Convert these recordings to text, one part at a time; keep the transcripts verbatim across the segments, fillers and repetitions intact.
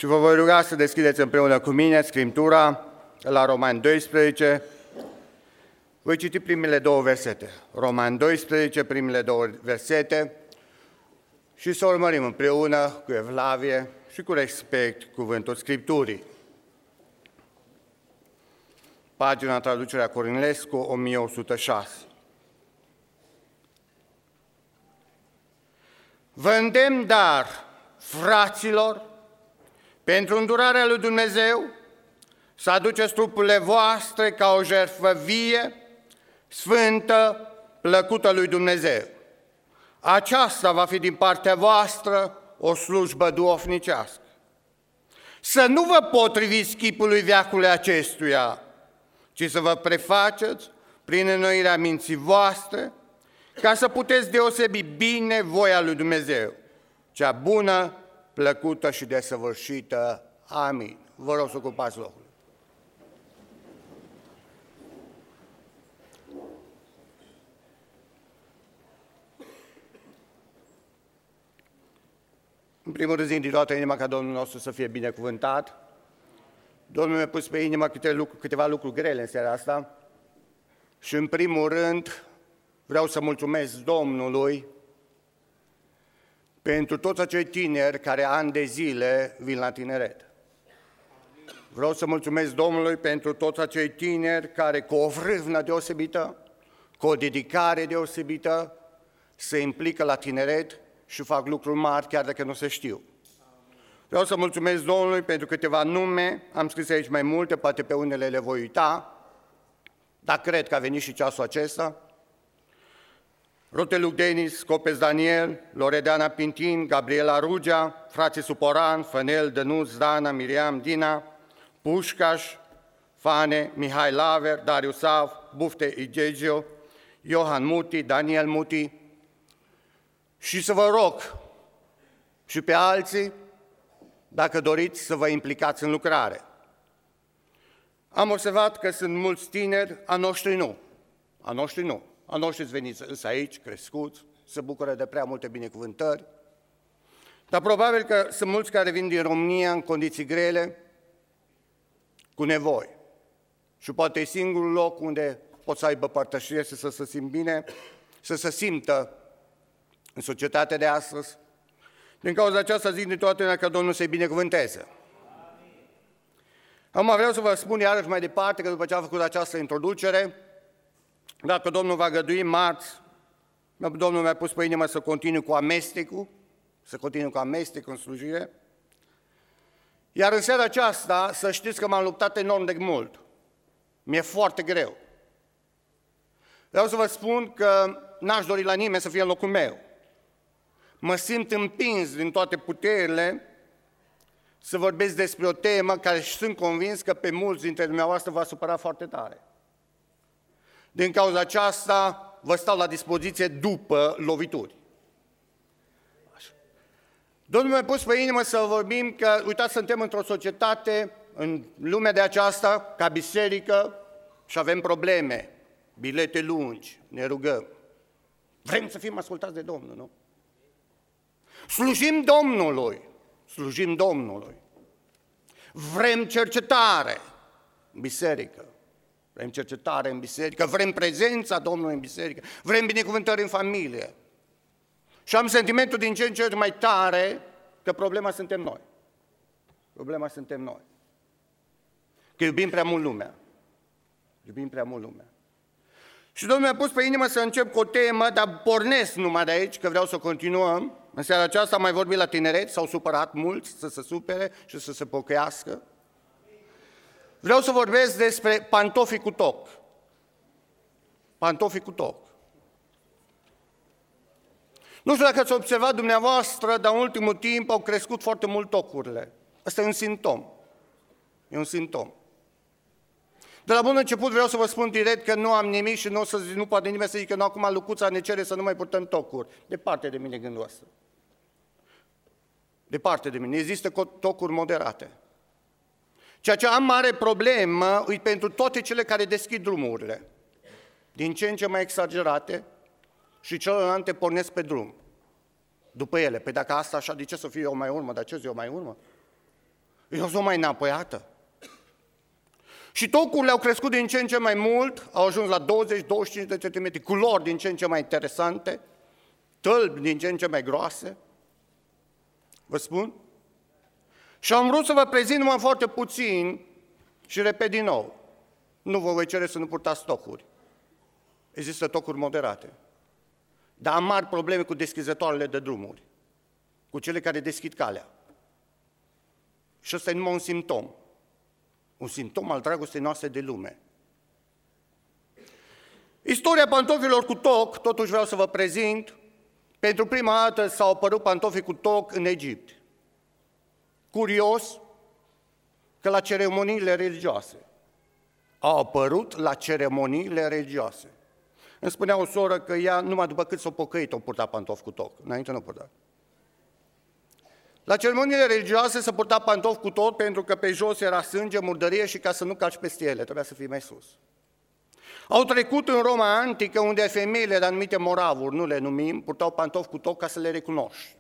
Și vă voi ruga să deschideți împreună cu mine Scriptura la Romani doisprezece. Voi citi primele două versete. Romani doisprezece, primele două versete, și să urmărim împreună cu evlavie și cu respect cuvântul Scripturii. Pagina traducerea Cornilescu, o mie o sută șase. Vă îndemn, dar, fraților, pentru îndurarea lui Dumnezeu, să aduceți trupurile voastre ca o jertfă vie, sfântă, plăcută lui Dumnezeu. Aceasta va fi din partea voastră o slujbă duhovnicească. Să nu vă potriviți chipului veacului acestuia, ci să vă prefaceți prin înnoirea minții voastre, ca să puteți deosebi bine voia lui Dumnezeu, cea bună, plăcută și desăvârșită. Amin. Vă rog să ocupați locul. În primul rând, din toată inima, ca Domnul nostru să fie binecuvântat. Domnul mi-a pus pe inimă câte lucruri, câteva lucruri grele în seara asta și, în primul rând, vreau să mulțumesc Domnului pentru toți acei tineri care ani de zile vin la tineret. Vreau să mulțumesc Domnului pentru toți acei tineri care, cu o vrâvnă deosebită, cu o dedicare deosebită, se implică la tineret și fac lucruri mari, chiar dacă nu se știu. Vreau să mulțumesc Domnului pentru câteva nume, am scris aici mai multe, poate pe unele le voi uita, dar cred că a venit și ceasul acesta. Roteluc Denis, Copes Daniel, Loredana Pintin, Gabriela Rugea, frații Suporan, Fănel, Dănuț, Dana, Miriam, Dina, Pușcaș, Fane, Mihai Laver, Darius Sav, Bufte Igegio, Iohan Muti, Daniel Muti. Și să vă rog și pe alții, dacă doriți, să vă implicați în lucrare. Am observat că sunt mulți tineri, a noștri nu, a noștri nu. A noștri veniți aici, crescuți, se bucură de prea multe binecuvântări, dar probabil că sunt mulți care vin din România în condiții grele, cu nevoi. Și poate e singurul loc unde pot să aibă părtășie, să se simt bine, să se simtă în societatea de astăzi. Din cauza aceasta zic din toată inima că Domnul să-i binecuvânteze. Acum vreau să vă spun iarăși mai departe că după ce am făcut această introducere, dacă Domnul va gădui marți, Domnul mi-a pus pe inimă să continui cu amestecul, să continui cu amestecul în slujire. Iar în seara aceasta, să știți că m-am luptat enorm de mult. Mi-e foarte greu. Vreau să vă spun că n-aș dori la nimeni să fie în locul meu. Mă simt împins din toate puterile să vorbesc despre o temă care sunt convins că pe mulți dintre dumneavoastră va supăra foarte tare. Din cauza aceasta, vă stau la dispoziție după lovituri. Așa. Domnul mi-a pus pe inimă să vorbim că, uitați, suntem într-o societate, în lumea de aceasta, ca biserică, și avem probleme, bilete lungi, ne rugăm. Vrem să fim ascultați de Domnul, nu? Slujim Domnului, slujim Domnului. Vrem cercetare în biserică. Vrem cercetare în biserică, vrem prezența Domnului în biserică, vrem binecuvântări în familie. Și am sentimentul din ce în ce mai tare că problema suntem noi. Problema suntem noi. Că iubim prea mult lumea. Iubim prea mult lumea. Și Domnul mi-a pus pe inimă să încep cu o temă, dar pornesc numai de aici, că vreau să continuăm. În seara aceasta am mai vorbit la tineret, s-au supărat mulți să se supere și să se pocăiască. Vreau să vorbesc despre pantofii cu toc. Pantofii cu toc. Nu știu dacă ați observat dumneavoastră, dar în ultimul timp au crescut foarte mult tocurile. Asta e un simptom. E un simptom. De la bun început vreau să vă spun direct că nu am nimic și nu, o să zic, nu poate nimeni să zică că nu, acum Lucuța ne cere să nu mai purtăm tocuri. Departe de mine gândul ăsta. Departe de mine. Există tocuri moderate. Ceea ce am mare problemă e pentru toate cele care deschid drumurile, din ce în ce mai exagerate, și celelalte pornesc pe drum, după ele. Păi dacă asta așa, de ce să fiu eu mai urmă? Dar ce eu mai urmă? E o zonă mai înapoiată. Și tocurile au crescut din ce în ce mai mult, au ajuns la douăzeci douăzeci și cinci de centimetri, culori din ce în ce mai interesante, tălpi din ce în ce mai groase. Vă spun? Și am vrut să vă prezint numai foarte puțin și repet din nou. Nu vă voi cere să nu purtați tocuri. Există tocuri moderate. Dar am mari probleme cu deschizătoarele de drumuri, cu cele care deschid calea. Și ăsta e numai un simptom. Un simptom al dragostei noastre de lume. Istoria pantofilor cu toc, totuși vreau să vă prezint. Pentru prima dată s-au apărut pantofii cu toc în Egipt. Curios că la ceremoniile religioase. Au apărut la ceremoniile religioase. Îmi spunea o soră că ea, numai după cât s-o pocăit, o purta pantofi cu toc. Înainte nu purta. La ceremoniile religioase se purta pantofi cu tot pentru că pe jos era sânge, murdărie și ca să nu calci peste ele, trebuia să fii mai sus. Au trecut în Roma antică, unde femeile de anumite moravuri, nu le numim, purtau pantofi cu toc ca să le recunoști.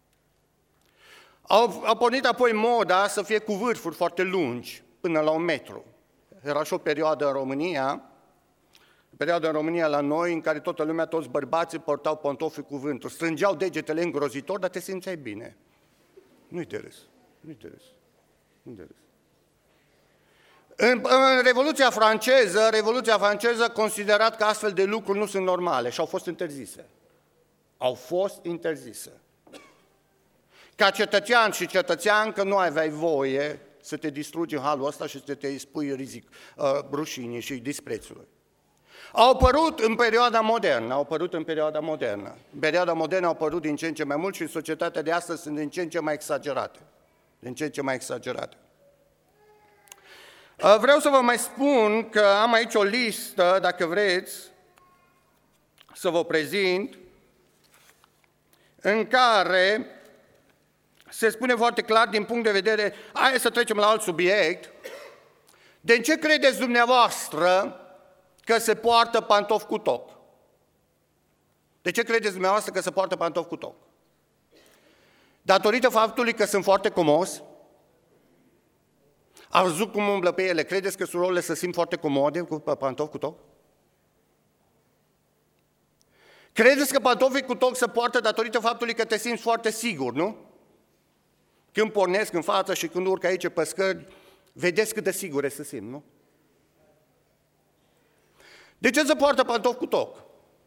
Au, au pornit apoi moda să fie cu vârfuri foarte lungi, până la un metru. Era și o perioadă în România, perioada în România la noi, în care toată lumea, toți bărbații purtau pantofi cu vârfuri, strângeau degetele îngrozitor, dar te simțeai bine. Nu-i de râs, nu-i de râs, nu-i de râs. În, în Revoluția franceză, Revoluția franceză considerat că astfel de lucruri nu sunt normale și au fost interzise. Au fost interzise. Ca cetățean și cetățean că nu aveai voie să te distrugi în halul ăsta și să te spui rizic, uh, rușinii și disprețului. Au apărut în perioada modernă, au apărut în perioada modernă. În perioada modernă au apărut din ce în ce mai mult și în societatea de astăzi sunt din ce în ce mai exagerate. Din ce în ce mai exagerate. Vreau să vă mai spun că am aici o listă, dacă vreți, să vă prezint, în care se spune foarte clar din punct de vedere, hai să trecem la alt subiect, de ce credeți dumneavoastră că se poartă pantofi cu toc? De ce credeți dumneavoastră că se poartă pantofi cu toc? Datorită faptului că sunt foarte comos? Ați văzut cum umblă pe ele? Credeți că surorile se simt foarte comode cu pantofi cu toc? Credeți că pantofii cu toc se poartă datorită faptului că te simți foarte sigur, nu? Când pornesc în față și când urc aici pe scări, vedeți cât de sigure se simt, nu? De ce se poartă pantofi cu toc?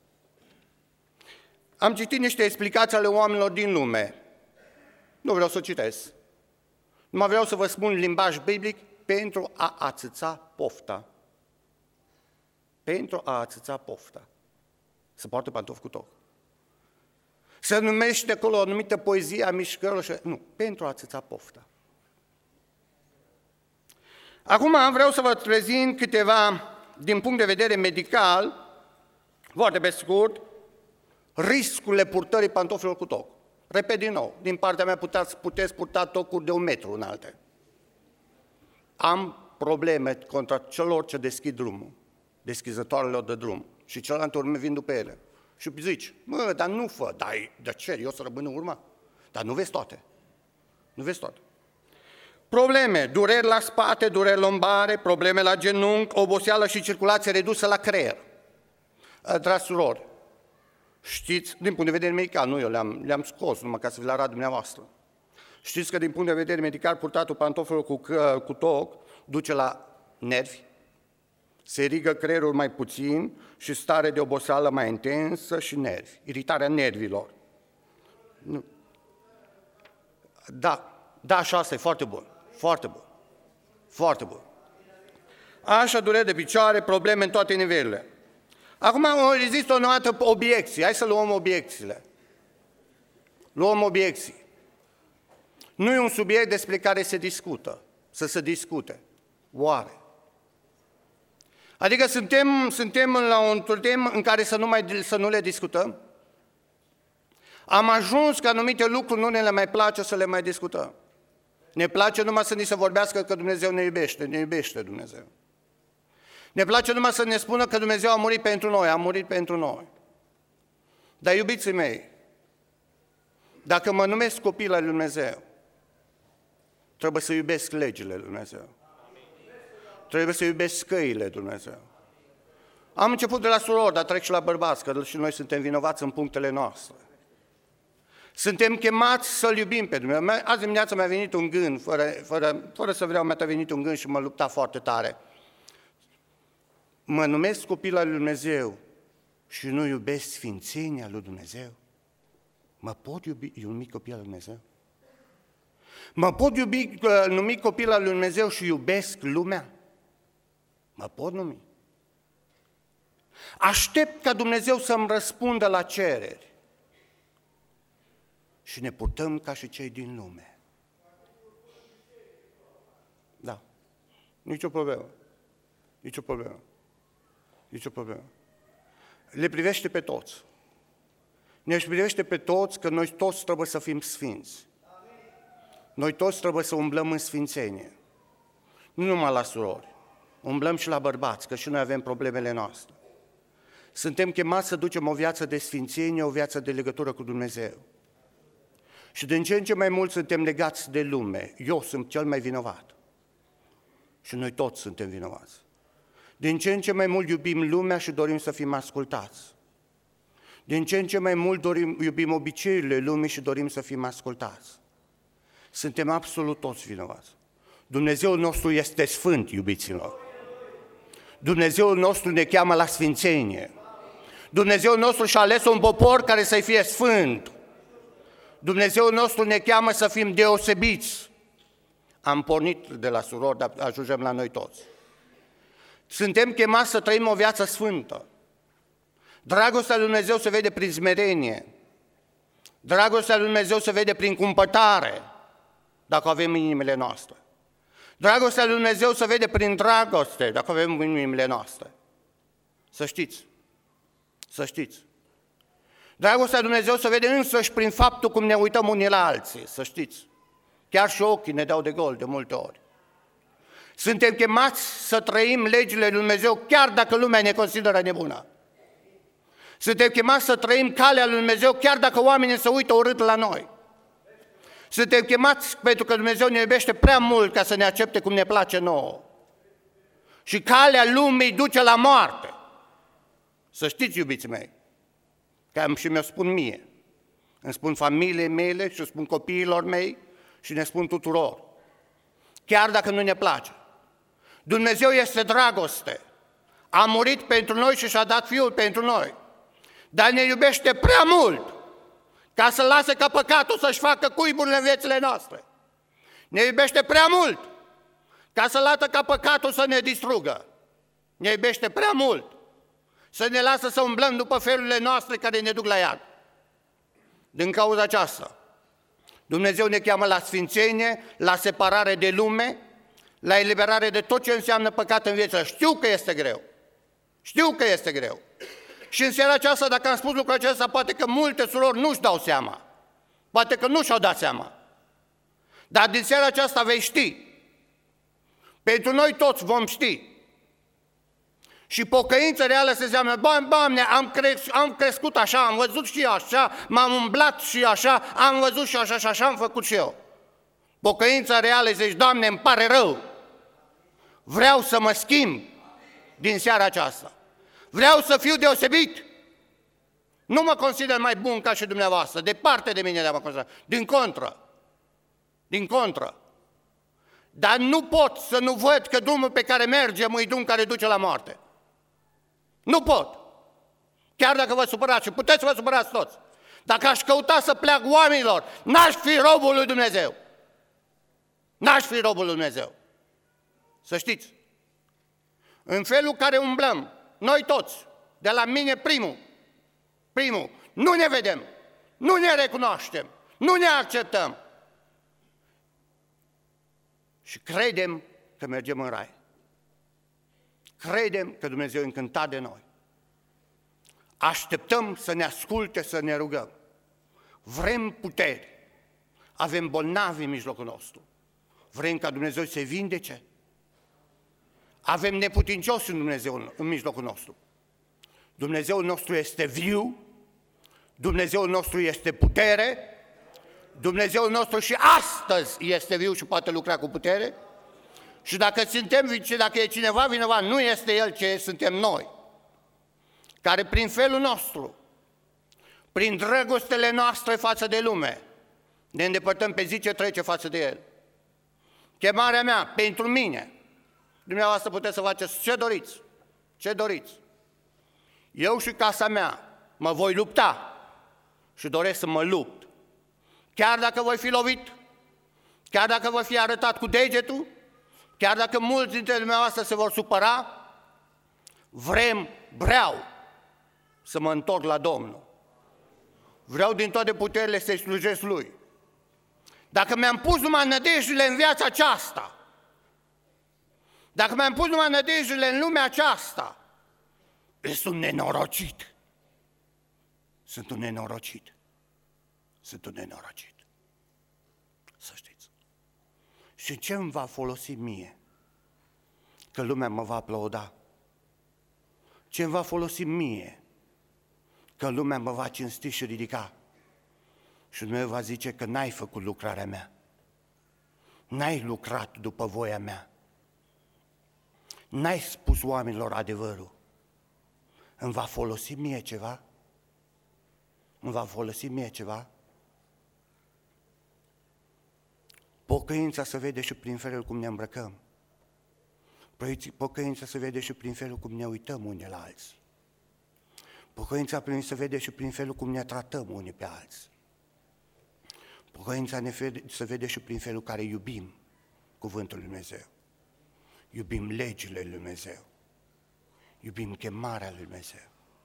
Am citit niște explicații ale oamenilor din lume. Nu vreau să o citesc. Numai vreau să vă spun limbaj biblic pentru a ațăța pofta. Pentru a ațăța pofta. Se poartă pantofi cu toc. Se numește acolo o anumită poezie a mișcărilor și... Nu, pentru a ațăța pofta. Acum vreau să vă prezint câteva, din punct de vedere medical, foarte pe scurt, riscurile purtării pantofilor cu toc. Repet din nou, din partea mea puteți, puteți purta tocuri de un metru înalte. Am probleme contra celor ce deschid drumul, deschizătoarelor de drum și celelalte urme vin după ele. Și zici, mă, dar nu fă, dar de ce, eu să rămân în urmă? Dar nu vezi toate, nu vezi toate. Probleme, dureri la spate, dureri lombare, probleme la genunchi, oboseală și circulație redusă la creier. Dragi surori, știți, din punct de vedere medical, nu eu le-am, le-am scos numai ca să vi le arăt dumneavoastră. Știți că din punct de vedere medical purtatul pantofilor cu, cu toc duce la nervi, se irigă creierul mai puțin și stare de oboseală mai intensă și nervi, iritarea nervilor. Nu. Da, da, așa asta e foarte bun, foarte bun, foarte bun. Așa, dureri de picioare, probleme în toate nivelurile. Acum există o altă obiecție, hai să luăm obiecțiile. Luăm obiecții. Nu e un subiect despre care se discută, să se discute. Oare? Adică suntem, suntem la un timp în care să nu, mai, să nu le discutăm? Am ajuns că anumite lucruri nu ne le mai place să le mai discutăm. Ne place numai să ni se vorbească că Dumnezeu ne iubește, ne iubește Dumnezeu. Ne place numai să ne spună că Dumnezeu a murit pentru noi, a murit pentru noi. Dar, iubiții mei, dacă mă numesc copil al lui Dumnezeu, trebuie să iubesc legile lui Dumnezeu. Trebuie să iubesc căile lui Dumnezeu. Am început de la surori, dar trec și la bărbați, că și noi suntem vinovați în punctele noastre. Suntem chemați să-L iubim pe Dumnezeu. Azi dimineața mi-a venit un gând, fără, fără, fără să vreau, mi-a venit un gând și mă lupta foarte tare. Mă numesc copil al lui Dumnezeu și nu iubesc sfințenia lui Dumnezeu? Mă pot iubi, iubi copil al lui Dumnezeu? Mă pot iubi, numi copil al lui Dumnezeu și iubesc lumea? Mă pot numi? Aștept ca Dumnezeu să-mi răspundă la cereri și ne purtăm ca și cei din lume. Da, nicio problemă, nicio problemă, nicio problemă. Le privește pe toți. Ne privește pe toți că noi toți trebuie să fim sfinți. Noi toți trebuie să umblăm în sfințenie. Nu numai la surori, umblăm și la bărbați, că și noi avem problemele noastre. Suntem chemați să ducem o viață de sfințenie, o viață de legătură cu Dumnezeu. Și din ce în ce mai mult suntem legați de lume. Eu sunt cel mai vinovat. Și noi toți suntem vinovați. Din ce în ce mai mult iubim lumea și dorim să fim ascultați. Din ce în ce mai mult dorim, iubim obiceiurile lumii și dorim să fim ascultați. Suntem absolut toți vinovați. Dumnezeul nostru este sfânt, iubiților. Dumnezeul nostru ne cheamă la sfințenie. Dumnezeul nostru și-a ales un popor care să fie sfânt. Dumnezeul nostru ne cheamă să fim deosebiți. Am pornit de la surori, dar ajungem la noi toți. Suntem chemați să trăim o viață sfântă. Dragostea lui Dumnezeu se vede prin smerenie. Dragostea lui Dumnezeu se vede prin cumpătare, dacă avem inimile noastre. Dragostea lui Dumnezeu se vede prin dragoste, dacă avem inimile noastre. Să știți, să știți. Dragostea lui Dumnezeu se vede însăși prin faptul cum ne uităm unii la alții, să știți. Chiar și ochii ne dau de gol de multe ori. Suntem chemați să trăim legile lui Dumnezeu chiar dacă lumea ne consideră nebună. Suntem chemați să trăim calea lui Dumnezeu chiar dacă oamenii se uită urât la noi. Suntem chemați pentru că Dumnezeu ne iubește prea mult ca să ne accepte cum ne place nouă. Și calea lumii duce la moarte. Să știți, iubiții mei, că și mi-o spun mie. Îmi spun familiei mele și îmi spun copiilor mei și ne spun tuturor. Chiar dacă nu ne place. Dumnezeu este dragoste. A murit pentru noi și și-a dat Fiul pentru noi. Dar ne iubește prea mult ca să lase ca păcatul să-și facă cuiburile în viețile noastre. Ne iubește prea mult ca să lată ca păcatul să ne distrugă. Ne iubește prea mult să ne lasă să umblăm după felurile noastre care ne duc la iad. Din cauza aceasta, Dumnezeu ne cheamă la sfințenie, la separare de lume, la eliberare de tot ce înseamnă păcat în viață. Știu că este greu. Știu că este greu. Și în seara aceasta, dacă am spus lucrul acesta, poate că multe surori nu-și dau seama. Poate că nu și-au dat seama. Dar din seara aceasta vei ști. Pentru noi toți vom ști. Și pocăință reală se înseamnă, Doamne, am, cres- am crescut așa, am văzut și așa, m-am umblat și așa, am văzut și așa și așa am făcut și eu. Pocăința reală zici, Doamne, îmi pare rău. Vreau să mă schimb din seara aceasta. Vreau să fiu deosebit. Nu mă consider mai bun ca și dumneavoastră, departe de mine de a mă considera. Din contră. Din contră. Dar nu pot să nu văd că drumul pe care mergem e drum care duce la moarte. Nu pot. Chiar dacă vă supărați și puteți să vă supărați toți. Dacă aș căuta să pleac oamenilor, n-aș fi robul lui Dumnezeu. N-aș fi robul lui Dumnezeu. Să știți. În felul care umblăm, noi toți, de la mine primul, primul, nu ne vedem, nu ne recunoaștem, nu ne acceptăm și credem că mergem în rai. Credem că Dumnezeu e încântat de noi. Așteptăm să ne asculte, să ne rugăm. Vrem putere. Avem bolnavi în mijlocul nostru. Vrem ca Dumnezeu să se vindece. Avem neputincioși în Dumnezeu în mijlocul nostru. Dumnezeul nostru este viu, Dumnezeul nostru este putere, Dumnezeul nostru și astăzi este viu și poate lucra cu putere. Și dacă suntem, dacă e cineva vinovat, nu este El, ce suntem noi, care prin felul nostru, prin dragostele noastre față de lume, ne îndepărtăm pe zi ce trece față de El. Chemarea mea, pentru mine, dumneavoastră puteți să faceți ce doriți, ce doriți. Eu și casa mea mă voi lupta și doresc să mă lupt. Chiar dacă voi fi lovit, chiar dacă voi fi arătat cu degetul, chiar dacă mulți dintre dumneavoastră se vor supăra, vrem, vreau să mă întorc la Domnul. Vreau din toate puterile să-i slujesc Lui. Dacă mi-am pus numai nădejdile în viața aceasta, dacă mi-am pus numai nădejdile în lumea aceasta, sunt un nenorocit. Sunt un nenorocit. Sunt un nenorocit. Să știți. Și ce îmi va folosi mie? Că lumea mă va aplauda. Ce îmi va folosi mie? Că lumea mă va cinsti și ridica. Și Dumnezeu va zice că n-ai făcut lucrarea mea. N-ai lucrat după voia mea. N-ai spus oamenilor adevărul. Îmi va folosi mie ceva? Îmi va folosi mie ceva? Pocăința se vede și prin felul cum ne îmbrăcăm. Pocăința se vede și prin felul cum ne uităm unii la alții. Pocăința se vede și prin felul cum ne tratăm unii pe alții. Pocăința ne vede, se vede și prin felul care iubim cuvântul lui Dumnezeu. Iubim legile lui Dumnezeu. Iubim chemarea lui Dumnezeu.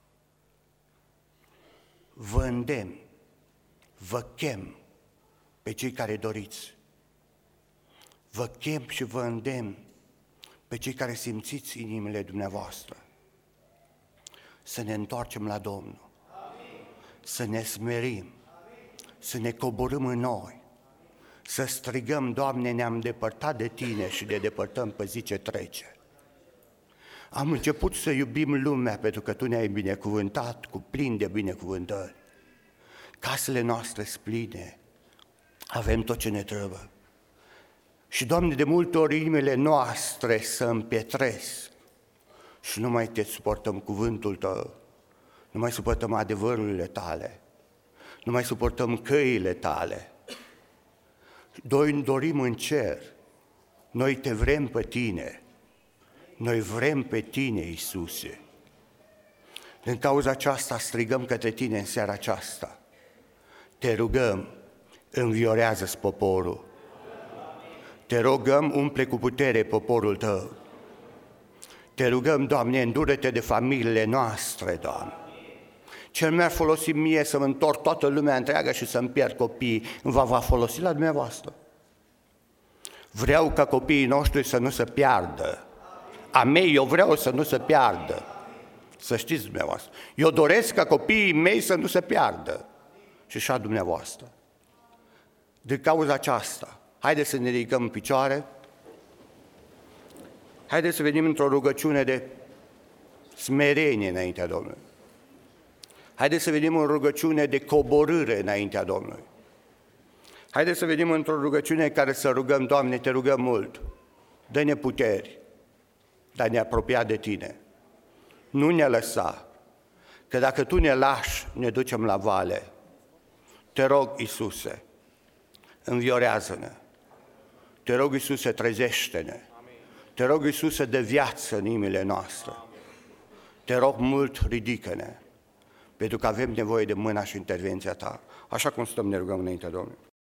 Vă îndemn, vă chem pe cei care doriți. Vă chem și vă îndemn pe cei care simțiți inimile dumneavoastră. Să ne întoarcem la Domnul. Amin. Să ne smerim. Amin. Să ne coborâm în noi. Să strigăm, Doamne, ne-am depărtat de Tine și ne depărtăm pe zi ce trece. Am început să iubim lumea pentru că Tu ne-ai binecuvântat cu plin de binecuvântări. Casele noastre spline, avem tot ce ne trebuie. Și, Doamne, de multe ori inimile noastre se împietresc și nu mai te suportăm cuvântul Tău, nu mai suportăm adevărurile Tale, nu mai suportăm căile Tale. Noi dorim în cer, noi Te vrem pe Tine, noi vrem pe Tine, Iisuse. Din cauza aceasta strigăm către Tine în seara aceasta. Te rugăm, înviorează-ți poporul. Te rugăm, umple cu putere poporul Tău. Te rugăm, Doamne, îndură-te de familiile noastre, Doamne. Cel mi-ar folosi mie să mă întorc toată lumea întreagă și să-mi pierd copiii, îmi va, va folosi la dumneavoastră. Vreau ca copiii noștri să nu se piardă. A mei, eu vreau să nu se piardă. Să știți dumneavoastră. Eu doresc ca copiii mei să nu se piardă. Și așa dumneavoastră. De cauza aceasta, haideți să ne ridicăm în picioare. Haideți să venim într-o rugăciune de smerenie înaintea Domnului. Haideți să venim în rugăciune de coborâre înaintea Domnului. Haideți să venim într-o rugăciune care să rugăm, Doamne, Te rugăm mult, dă-ne puteri, dar ne apropia de Tine. Nu ne lăsa, că dacă Tu ne lași, ne ducem la vale. Te rog, Iisuse, înviorează-ne. Te rog, Iisuse, trezește-ne. Te rog, Iisuse, de viață în inimile noastre. Te rog mult, ridică-ne, pentru că avem nevoie de mâna și intervenția Ta, așa cum stăm ne rugăm înaintea Domnului.